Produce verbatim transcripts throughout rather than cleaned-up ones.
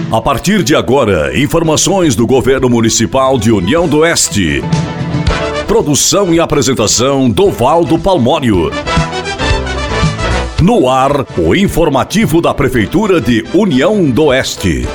A partir de agora, informações do Governo Municipal de União do Oeste. Produção e apresentação Dovaldo Palmónio. No ar, o informativo da Prefeitura de União do Oeste.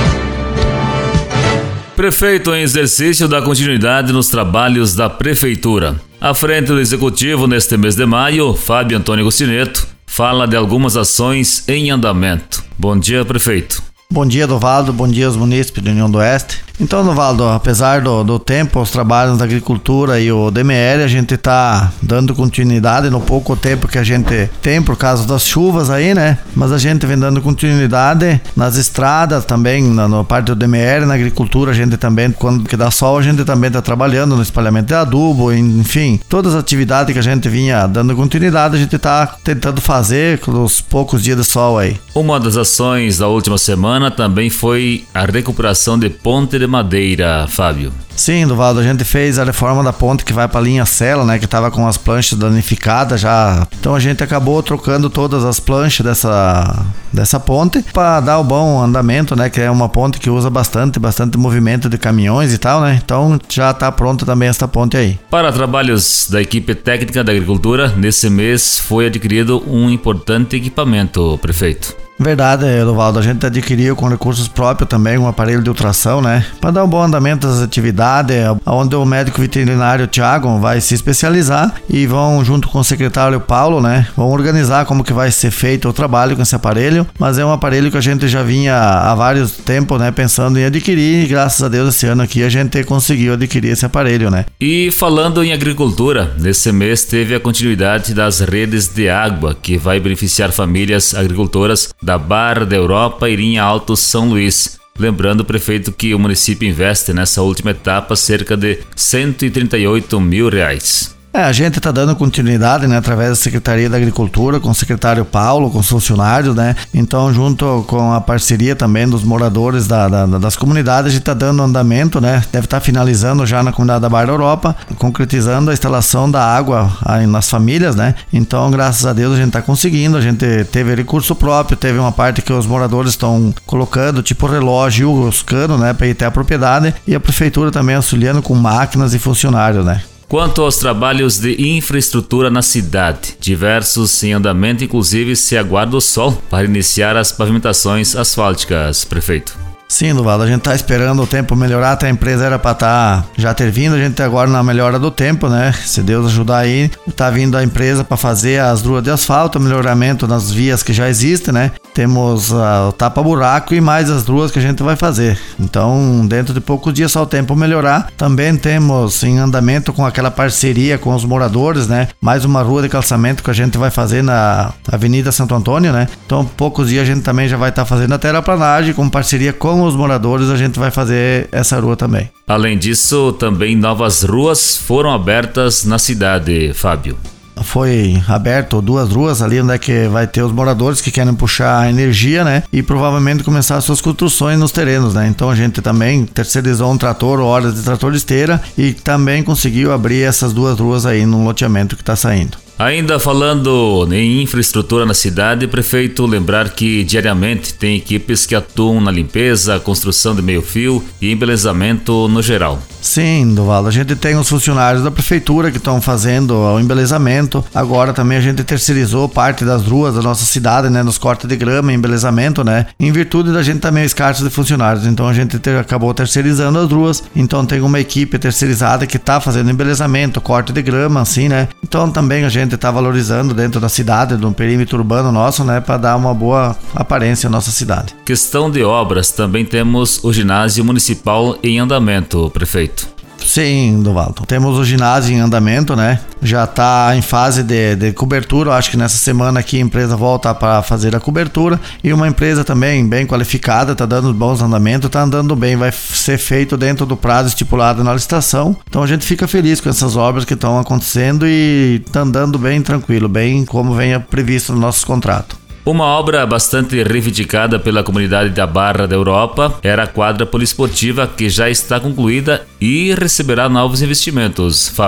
Prefeito em exercício dá continuidade nos trabalhos da Prefeitura. À frente do Executivo, neste mês de maio, Fábio Antônio Gostineto fala de algumas ações em andamento. Bom dia, prefeito. Bom dia, Dovaldo. Bom dia aos munícipes da União do Oeste. Então, Dovaldo, apesar do, do tempo, os trabalhos da agricultura e o D M L, a gente está dando continuidade no pouco tempo que a gente tem por causa das chuvas aí, né? Mas a gente vem dando continuidade nas estradas também, na, na parte do D M L, na agricultura, a gente também, quando que dá sol, a gente também está trabalhando no espalhamento de adubo, enfim, todas as atividades que a gente vinha dando continuidade, a gente está tentando fazer com os poucos dias de sol aí. Uma das ações da última semana também foi a recuperação de ponte de madeira, Fábio. Sim, Dovaldo, a gente fez a reforma da ponte que vai para a linha Sela, né, que estava com as planchas danificadas já. Então a gente acabou trocando todas as planchas dessa, dessa ponte para dar o bom andamento, né, que é uma ponte que usa bastante, bastante movimento de caminhões e tal, né. Então já está pronta também essa ponte aí. Para trabalhos da equipe técnica da agricultura, nesse mês foi adquirido um importante equipamento, prefeito. Verdade, Dovaldo, a gente adquiriu com recursos próprios também um aparelho de ultrassom, né, para dar um bom andamento das atividades, onde o médico veterinário Thiago vai se especializar e vão, junto com o secretário Paulo, né, vão organizar como que vai ser feito o trabalho com esse aparelho, mas é um aparelho que a gente já vinha há vários tempos, né, pensando em adquirir e graças a Deus esse ano aqui a gente conseguiu adquirir esse aparelho, né. E falando em agricultura, nesse mês teve a continuidade das redes de água, que vai beneficiar famílias agricultoras da Barra da Europa e Linha Alto São Luís. Lembrando, prefeito, que o município investe nessa última etapa cerca de cento e trinta e oito mil reais. É, a gente está dando continuidade, né, através da Secretaria da Agricultura, com o secretário Paulo, com os funcionários, né, então junto com a parceria também dos moradores da, da, das comunidades, a gente está dando andamento, né, deve estar tá finalizando já na comunidade da Barra da Europa, concretizando a instalação da água aí nas famílias, né, então graças a Deus a gente está conseguindo, a gente teve recurso próprio, teve uma parte que os moradores estão colocando, tipo relógio e os canos, né, para ir até a propriedade, e a prefeitura também auxiliando com máquinas e funcionários, né. Quanto aos trabalhos de infraestrutura na cidade, diversos em andamento, inclusive se aguarda o sol para iniciar as pavimentações asfálticas, prefeito. Sim, Dovaldo, a gente tá esperando o tempo melhorar, até a empresa era para tá já ter vindo, a gente tá agora na melhora do tempo, né? Se Deus ajudar aí, tá vindo a empresa para fazer as ruas de asfalto, melhoramento nas vias que já existem, né? Temos uh, o tapa-buraco e mais as ruas que a gente vai fazer. Então, dentro de poucos dias, só o tempo melhorar. Também temos em andamento com aquela parceria com os moradores, né? Mais uma rua de calçamento que a gente vai fazer na Avenida Santo Antônio, né? Então, poucos dias a gente também já vai estar tá fazendo a terraplanagem com parceria com os moradores, a gente vai fazer essa rua também. Além disso, também novas ruas foram abertas na cidade, Fábio. Foi aberto duas ruas ali onde é que vai ter os moradores que querem puxar a energia, né? E provavelmente começar as suas construções nos terrenos, né? Então a gente também terceirizou um trator, horas de trator de esteira e também conseguiu abrir essas duas ruas aí no loteamento que está saindo. Ainda falando em infraestrutura na cidade, prefeito, lembrar que diariamente tem equipes que atuam na limpeza, construção de meio-fio e embelezamento no geral. Sim, Dovaldo, a gente tem os funcionários da prefeitura que estão fazendo o embelezamento. Agora também a gente terceirizou parte das ruas da nossa cidade, né, nos cortes de grama e embelezamento, né, em virtude da gente também escasso de funcionários. Então a gente ter, acabou terceirizando as ruas. Então tem uma equipe terceirizada que está fazendo embelezamento, corte de grama, assim, né. Então também a gente está valorizando dentro da cidade, do perímetro urbano nosso, né, para dar uma boa aparência à nossa cidade. Questão de obras, também temos o ginásio municipal em andamento, prefeito. Sim, Dovaldo. Temos o ginásio em andamento, né? Já está em fase de, de cobertura. Acho que nessa semana aqui a empresa volta para fazer a cobertura. E uma empresa também bem qualificada, está dando bons andamentos, está andando bem. Vai ser feito dentro do prazo estipulado na licitação. Então a gente fica feliz com essas obras que estão acontecendo e está andando bem tranquilo, bem como venha previsto no nosso contrato. Uma obra bastante reivindicada pela comunidade da Barra da Europa era a quadra poliesportiva, que já está concluída e receberá novos investimentos, Fábio.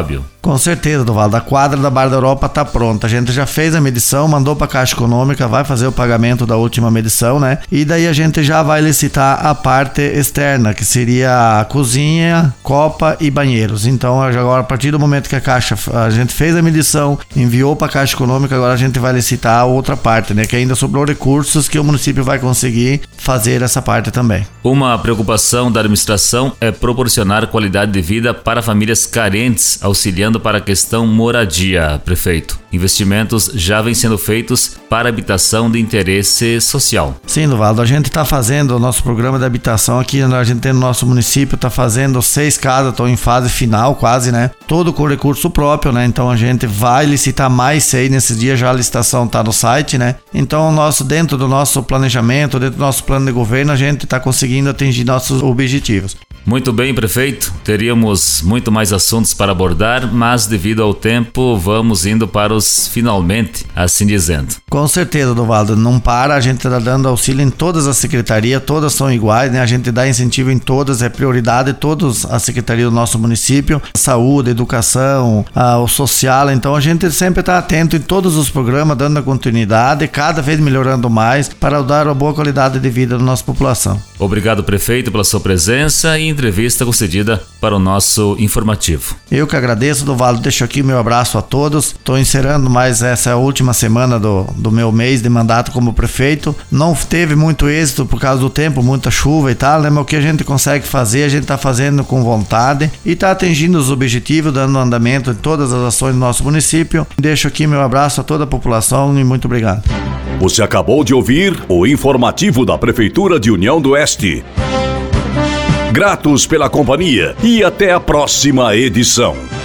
Com certeza, Duvaldo. A quadra da Bar da Europa está pronta. A gente já fez a medição, mandou para a Caixa Econômica, vai fazer o pagamento da última medição, né? E daí a gente já vai licitar a parte externa, que seria a cozinha, copa e banheiros. Então, agora, a partir do momento que a Caixa, a gente fez a medição, enviou para a Caixa Econômica, agora a gente vai licitar a outra parte, né? Que ainda sobrou recursos que o município vai conseguir fazer essa parte também. Uma preocupação da administração é proporcionar qualidade de vida para famílias carentes, auxiliando para a questão moradia, prefeito. Investimentos já vêm sendo feitos para habitação de interesse social. Sim, Duvaldo, a gente está fazendo o nosso programa de habitação aqui, a gente tem no nosso município, está fazendo seis casas, estão em fase final quase, né? Todo com recurso próprio, né? Então a gente vai licitar mais seis, nesses dias já a licitação está no site, né? Então nosso, dentro do nosso planejamento, dentro do nosso plano de governo, a gente está conseguindo atingir nossos objetivos. Muito bem, prefeito. Teríamos muito mais assuntos para abordar, mas devido ao tempo, vamos indo para os finalmente, assim dizendo. Com certeza, Duvaldo. Não para, a gente está dando auxílio em todas as secretarias, todas são iguais, né? A gente dá incentivo em todas, é prioridade, todas as secretarias do nosso município, saúde, educação, a, o social. Então a gente sempre está atento em todos os programas, dando a continuidade, cada vez melhorando mais para dar uma boa qualidade de vida da nossa população. Obrigado, prefeito, pela sua presença e entrevista concedida para o nosso informativo. Eu que agradeço, Duvaldo. Deixo aqui o meu abraço a todos. Estou encerrando mais essa última semana do, do meu mês de mandato como prefeito. Não teve muito êxito por causa do tempo, muita chuva e tal, né? Mas o que a gente consegue fazer, a gente está fazendo com vontade e está atingindo os objetivos, dando andamento em todas as ações do nosso município. Deixo aqui meu abraço a toda a população e muito obrigado. Você acabou de ouvir o informativo da Prefeitura de União do Oeste. Gratos pela companhia e até a próxima edição.